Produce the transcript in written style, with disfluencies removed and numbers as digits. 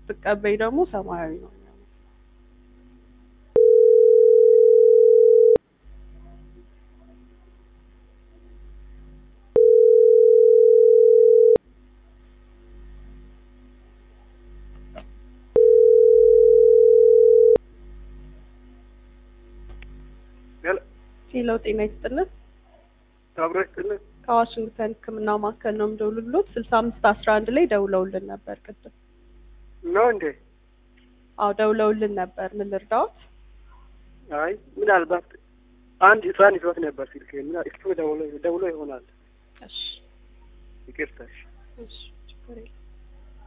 ስትቀበይ ደግሞ ሰማያዊ ነው። ሄሎ ጤና ይስጥልን። ታብራችሁልን ከዋሽንግተን ሕክምና ማዕከል ነው የምደውልልዎት። 6511 ላይ ደውለውልን ነበር ቅድም። ነው እንዴ? አዎ ደውለውልን ነበር። ምን ልርዳዎት? አይ ምናልባት አንድ ህፃን ይዞት ነበር ስልክ እና እሱ ደውሎ ይሆናል። እሺ ይቅርታ። እሺ ችግር የለም።